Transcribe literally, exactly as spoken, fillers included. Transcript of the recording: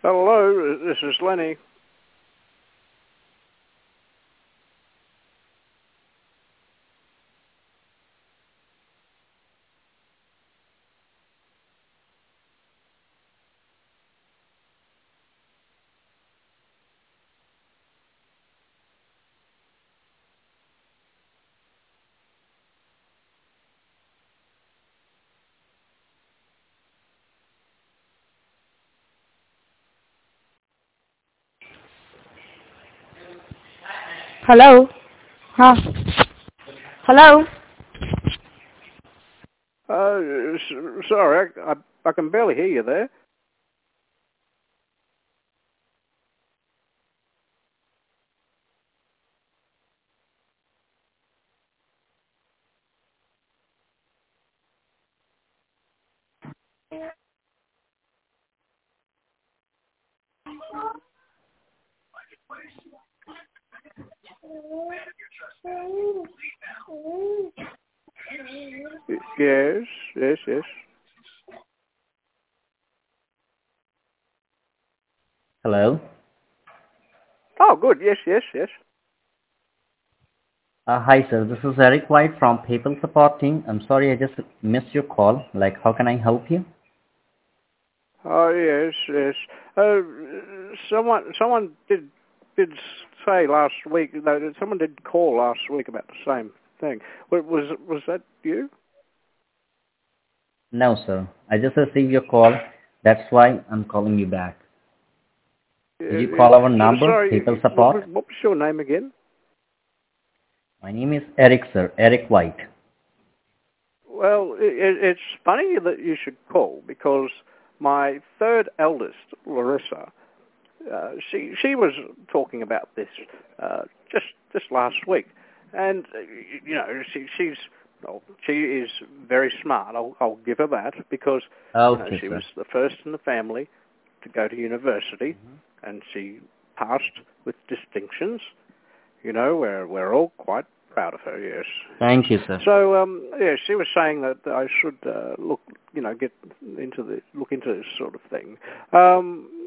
Hello, this is Lenny. Hello? Huh? Hello? Uh, s- sorry, I, I, I can barely hear you there. Y- Yes, yes, yes. Hello. Oh, good. Yes, yes, yes. Uh, hi, sir. This is Eric White from People Support Team. I'm sorry I just missed your call. Like, how can I help you? Oh, yes, yes. Uh, someone, someone did did say last week. No, someone did call last week about the same thing. Wa- Was was that you? No, sir. I just received your call. That's why I'm calling you back. Did you Uh, call our uh, number, People sorry. What Support? was what was your name again? My name is Eric, sir. Eric White. Well, it, it's funny that you should call because my third eldest, Larissa, Uh, she she was talking about this uh, just just last week, and uh, you know she she's well, she is very smart. I'll I'll give her that because you know Okay, she sir. was the first in the family to go to university, and she passed with distinctions. You know we're we're all quite proud of her. Yes, yes. Thank you, sir. So um, yeah, she was saying that I should uh, look you know get into the look into this sort of thing. Um,